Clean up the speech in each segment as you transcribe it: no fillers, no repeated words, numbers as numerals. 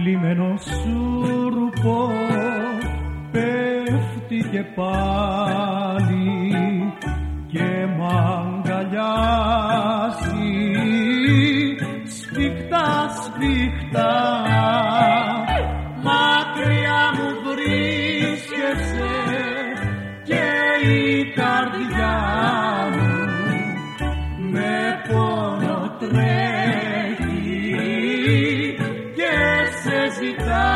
Θλιμμένο σούρπο πέφτει και πάλι και μ' αγκαλιάζει σφιχτά σφιχτά. Μακριά μου βρίσκεσαι και η καρδιά μου με πόνο τρέχει και σε ζητά.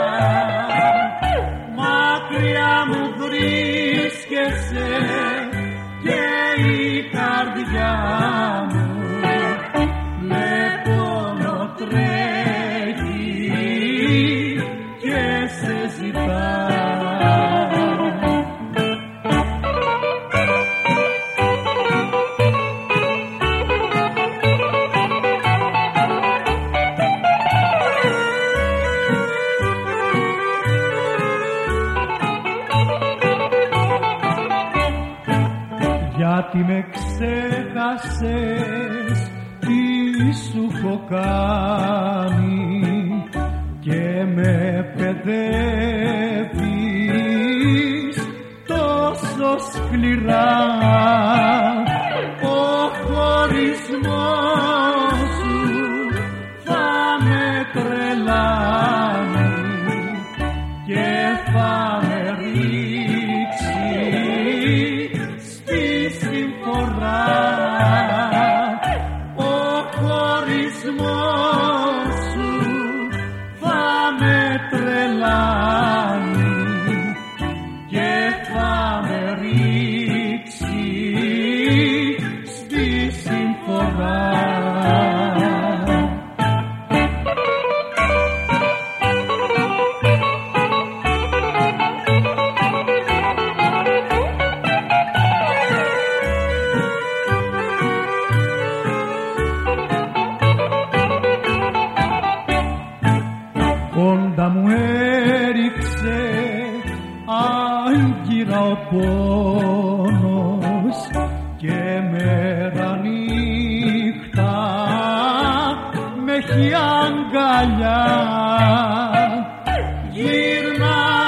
Μακριά μου βρίσκεσαι και η καρδιά μου με πόνο τρέχει και σε ζητά. Γιατί με ξέχασες, τι σου έχω κάνει και με παιδεύεις τόσο σκληρά. Ο χωρισμός σου θα με τρελάνει και θα με ρίξει στη συμφορά. Ο χωρισμός σου θα με τρελάνει και θα με ρίξει στη συμφορά. Κόντα μου έριξε άγκυρα ο πόνος και μέρα νύχτα με έχει αγκαλιά. Γύρνα